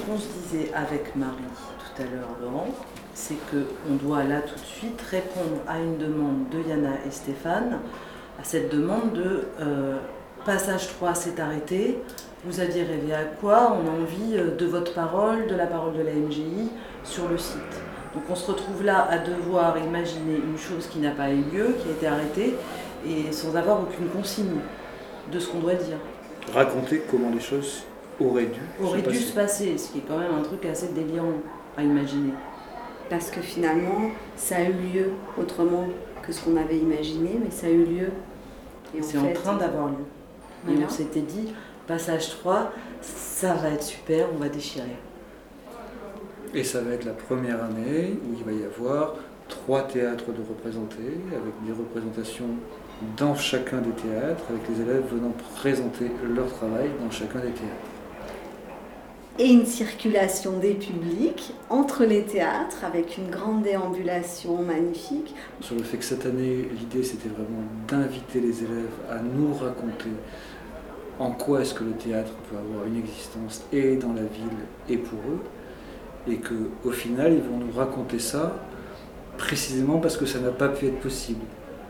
on se disait avec Marie tout à l'heure, Laurent, c'est qu'on doit là tout de suite répondre à une demande de Yana et Stéphane, à cette demande de passage 3 s'est arrêté, vous aviez rêvé à quoi? On a envie de votre parole, de la parole de la MGI sur le site. Donc on se retrouve là à devoir imaginer une chose qui n'a pas eu lieu, qui a été arrêtée, et sans avoir aucune consigne de ce qu'on doit dire. Raconter comment les choses auraient dû se passer, ce qui est quand même un truc assez délirant à imaginer. Parce que finalement, ça a eu lieu autrement que ce qu'on avait imaginé, mais ça a eu lieu. Et c'est en train d'avoir lieu. Voilà. Et on s'était dit, passage 3, ça va être super, on va déchirer. Et ça va être la première année où il va y avoir 3 théâtres de représentés, avec des représentations dans chacun des théâtres, avec les élèves venant présenter leur travail dans chacun des théâtres. Et une circulation des publics entre les théâtres, avec une grande déambulation magnifique. Sur le fait que cette année, l'idée c'était vraiment d'inviter les élèves à nous raconter en quoi est-ce que le théâtre peut avoir une existence et dans la ville et pour eux. Et qu'au final, ils vont nous raconter ça précisément parce que ça n'a pas pu être possible.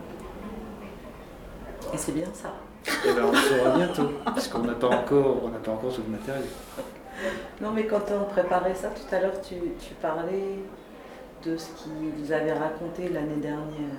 Et c'est bien ça. Et bien on le saura bientôt, parce qu'on n'a pas encore tout le matériel. Non mais quand on préparait ça, tout à l'heure tu parlais de ce qu'ils avaient raconté l'année dernière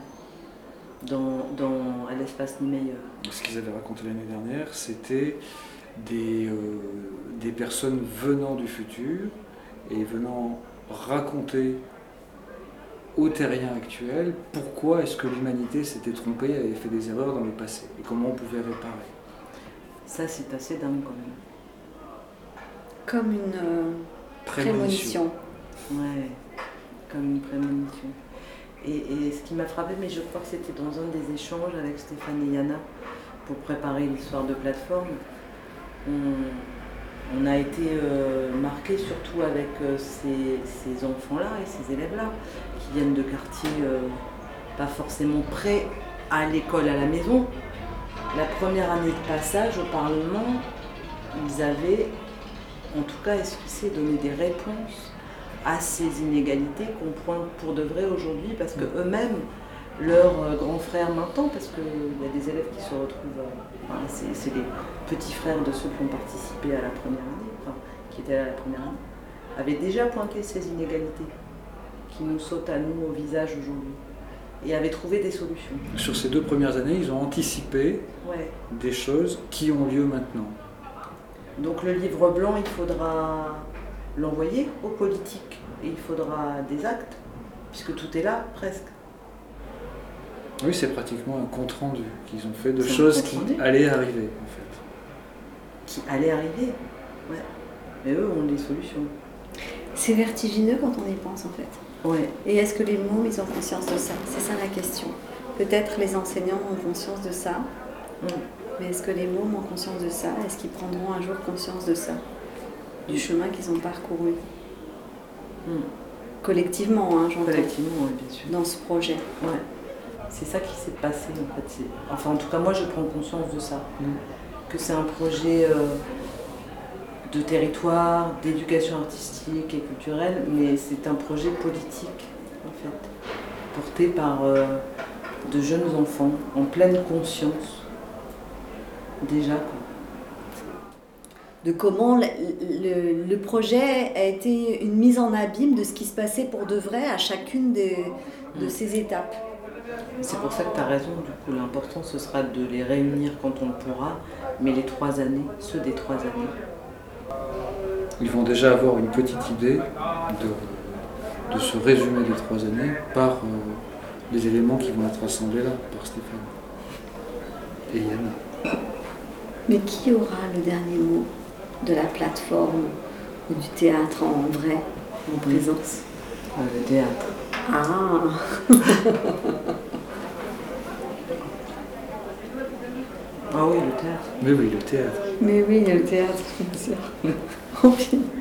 à l'espace Niemeyer. Ce qu'ils avaient raconté l'année dernière, c'était des personnes venant du futur, et venant raconter aux terriens actuels pourquoi est-ce que l'humanité s'était trompée, avait fait des erreurs dans le passé, et comment on pouvait réparer. Ça, c'est assez dingue quand même. Comme une prémonition. Ouais, comme une prémonition. Et ce qui m'a frappé, mais je crois que c'était dans un des échanges avec Stéphane et Yana, pour préparer l'histoire de plateforme, on a été marqué surtout avec ces enfants-là et ces élèves-là, qui viennent de quartiers pas forcément près à l'école, à la maison. La première année de passage au Parlement, ils avaient, en tout cas esquissé, donné des réponses à ces inégalités qu'on pointe pour de vrai aujourd'hui, parce qu'eux-mêmes, leurs grands frères maintenant, parce qu'il y a des élèves qui se retrouvent, c'est les petits frères de ceux qui ont participé à la première année, qui étaient à la première année, avaient déjà pointé ces inégalités qui nous sautent à nous au visage aujourd'hui, et avaient trouvé des solutions. Sur ces 2 premières années, ils ont anticipé des choses qui ont lieu maintenant. Donc le livre blanc, il faudra l'envoyer aux politiques, et il faudra des actes, puisque tout est là, presque. Oui, c'est pratiquement un compte-rendu qu'ils ont fait de choses qui allaient arriver, en fait. Qui allaient arriver, ouais. Mais eux ont des solutions. C'est vertigineux quand on y pense, en fait. Ouais. Et est-ce que les mômes, ils ont conscience de ça? C'est ça la question. Peut-être les enseignants ont conscience de ça, mais est-ce que les mômes ont conscience de ça? Est-ce qu'ils prendront un jour conscience de ça? Du chemin qu'ils ont parcouru collectivement, j'entends. Collectivement, oui, bien sûr. Dans ce projet. Ouais. C'est ça qui s'est passé, en fait. Enfin, en tout cas, moi, je prends conscience de ça. Que c'est un projet de territoire, d'éducation artistique et culturelle, mais c'est un projet politique, en fait, porté par de jeunes enfants, en pleine conscience, déjà, quoi. De comment le projet a été une mise en abîme de ce qui se passait pour de vrai à chacune de ces étapes. C'est pour ça que tu as raison, du coup, l'important ce sera de les réunir quand on le pourra, mais les 3 années, ceux des 3 années. Ils vont déjà avoir une petite idée de ce résumé des 3 années par les éléments qui vont être assemblés là, par Stéphane et Yana. Mais qui aura le dernier mot de la plateforme ou du théâtre en vrai, en présence? Le théâtre. Ah. Ah oui, le théâtre. Mais oui, le théâtre. Mais oui, le théâtre, bien sûr.